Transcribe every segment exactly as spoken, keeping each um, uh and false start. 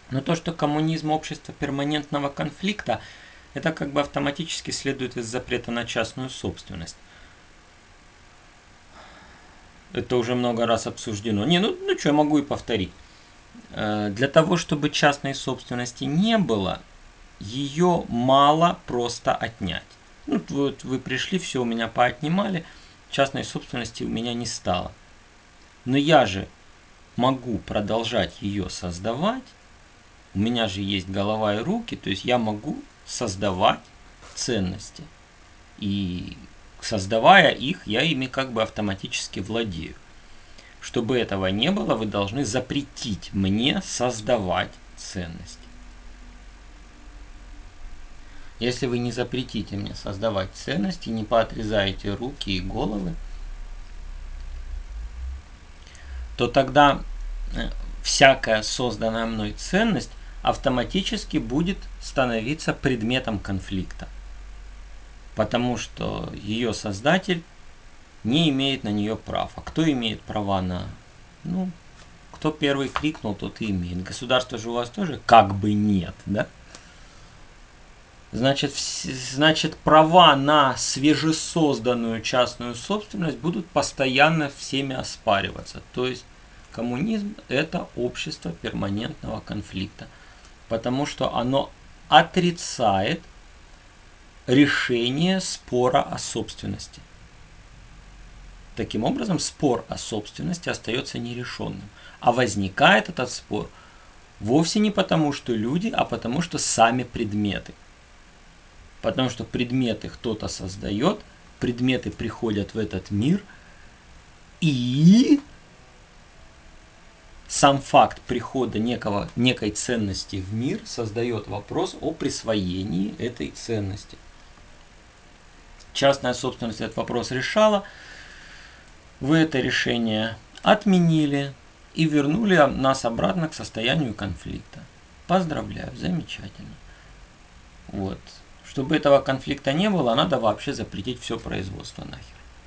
Но то, что коммунизм общество перманентного конфликта, это как бы автоматически следует из запрета на частную собственность. Это уже много раз обсуждено. Не, ну, ну что, я могу и повторить. Для того, чтобы частной собственности не было, ее мало просто отнять. Ну, вот вы пришли, все у меня поотнимали, частной собственности у меня не стало. Но я же могу продолжать ее создавать, у меня же есть голова и руки, то есть я могу создавать ценности. И создавая их, я ими как бы автоматически владею. Чтобы этого не было, вы должны запретить мне создавать ценности. Если вы не запретите мне создавать ценности, не поотрезаете руки и головы, то тогда всякая созданная мной ценность автоматически будет становиться предметом конфликта. Потому что ее создатель не имеет на нее прав. А кто имеет права на... Ну, кто первый крикнул, тот и имеет. Государство же у вас тоже как бы нет, да? Значит, значит, права на свежесозданную частную собственность будут постоянно всеми оспариваться. То есть коммунизм – это общество перманентного конфликта, потому что оно отрицает решение спора о собственности. Таким образом, спор о собственности остается нерешенным. А возникает этот спор вовсе не потому, что люди, а потому, что сами предметы. Потому что предметы кто-то создает, предметы приходят в этот мир, и сам факт прихода некого, некой ценности в мир создает вопрос о присвоении этой ценности. Частная собственность этот вопрос решала, вы это решение отменили и вернули нас обратно к состоянию конфликта. Поздравляю, замечательно. Вот. Чтобы этого конфликта не было, надо вообще запретить все производство нахер.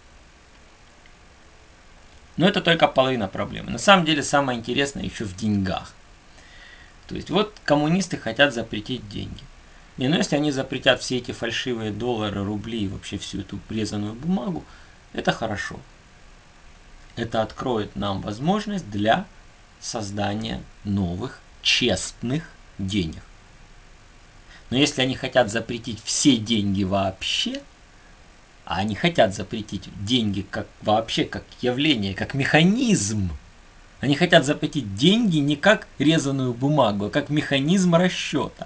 Но это только половина проблемы. На самом деле самое интересное еще в деньгах. То есть вот коммунисты хотят запретить деньги. И ну если они запретят все эти фальшивые доллары, рубли и вообще всю эту презанную бумагу, это хорошо. Это откроет нам возможность для создания новых честных денег. Но если они хотят запретить все деньги вообще, а они хотят запретить деньги как вообще, как явление, как механизм. Они хотят запретить деньги не как резаную бумагу, а как механизм расчета.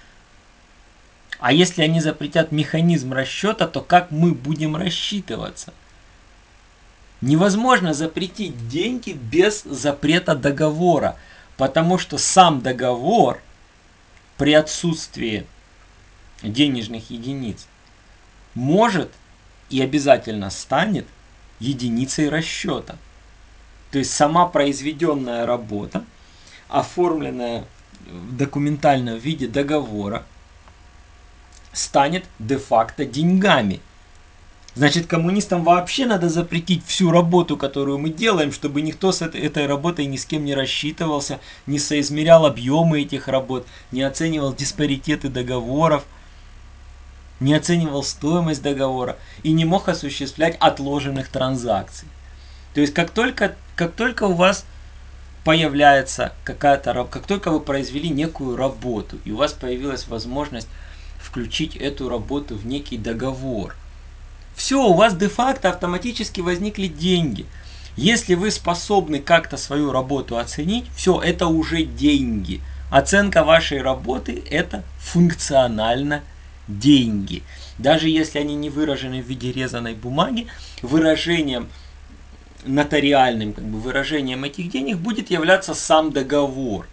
А если они запретят механизм расчета, то как мы будем рассчитываться? Невозможно запретить деньги без запрета договора, потому что сам договор при отсутствии денежных единиц может и обязательно станет единицей расчета. То есть сама произведенная работа, оформленная в документальном виде договора, станет де-факто деньгами. Значит, коммунистам вообще надо запретить всю работу, которую мы делаем, чтобы никто с этой, этой работой ни с кем не рассчитывался, не соизмерял объемы этих работ, не оценивал диспаритеты договоров, не оценивал стоимость договора и не мог осуществлять отложенных транзакций. То есть как только, как только у вас появляется какая-то, как только вы произвели некую работу, и у вас появилась возможность включить эту работу в некий договор, все, у вас де-факто автоматически возникли деньги. Если вы способны как-то свою работу оценить, все, это уже деньги. Оценка вашей работы – это функционально деньги. Даже если они не выражены в виде резаной бумаги, выражением нотариальным как бы, выражением этих денег будет являться сам договор.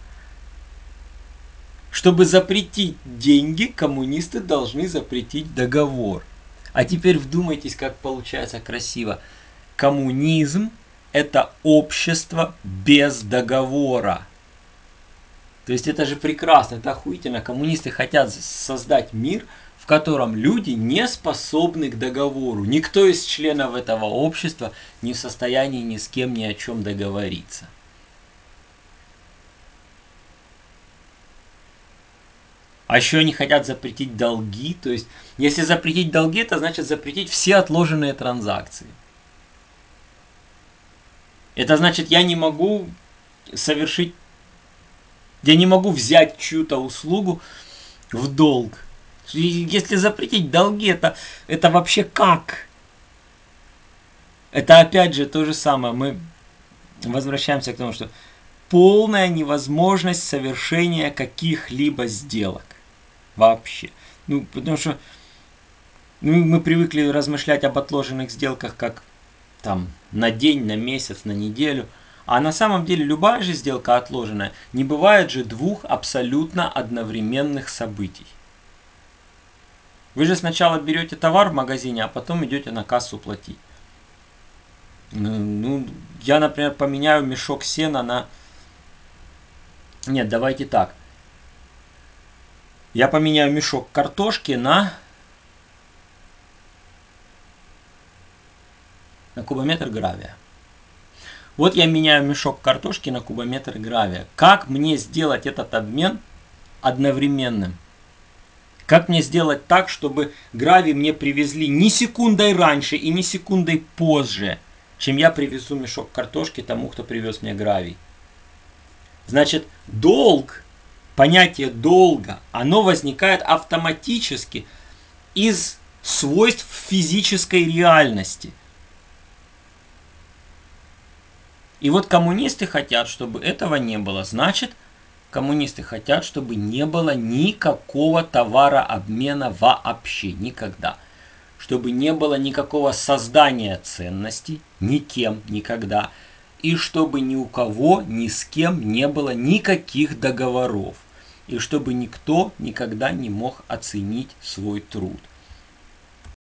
Чтобы запретить деньги, коммунисты должны запретить договор. А теперь вдумайтесь, как получается красиво. Коммунизм – это общество без договора. То есть это же прекрасно, это охуительно. Коммунисты хотят создать мир, в котором люди не способны к договору. Никто из членов этого общества не в состоянии ни с кем ни о чем договориться. А еще они хотят запретить долги. То есть, если запретить долги, это значит запретить все отложенные транзакции. Это значит, я не могу совершить, я не могу взять чью-то услугу в долг. Если запретить долги, это, это вообще как? Это опять же то же самое. Мы возвращаемся к тому, что полная невозможность совершения каких-либо сделок. Вообще. Ну, потому что ну, мы привыкли размышлять об отложенных сделках как там на день, на месяц, на неделю. А на самом деле любая же сделка отложенная. Не бывает же двух абсолютно одновременных событий. Вы же сначала берете товар в магазине, а потом идете на кассу платить. Ну, я, например, поменяю мешок сена на... Нет, давайте так. Я поменяю мешок картошки на... на кубометр гравия. Вот я меняю мешок картошки на кубометр гравия. Как мне сделать этот обмен одновременным? Как мне сделать так, чтобы гравий мне привезли не секундой раньше и не секундой позже, чем я привезу мешок картошки тому, кто привез мне гравий? Значит, долг, понятие долга, оно возникает автоматически из свойств физической реальности. И вот коммунисты хотят, чтобы этого не было. Значит, коммунисты хотят, чтобы не было никакого товарообмена вообще, никогда. Чтобы не было никакого создания ценностей, никем, никогда. И чтобы ни у кого, ни с кем не было никаких договоров. И чтобы никто никогда не мог оценить свой труд.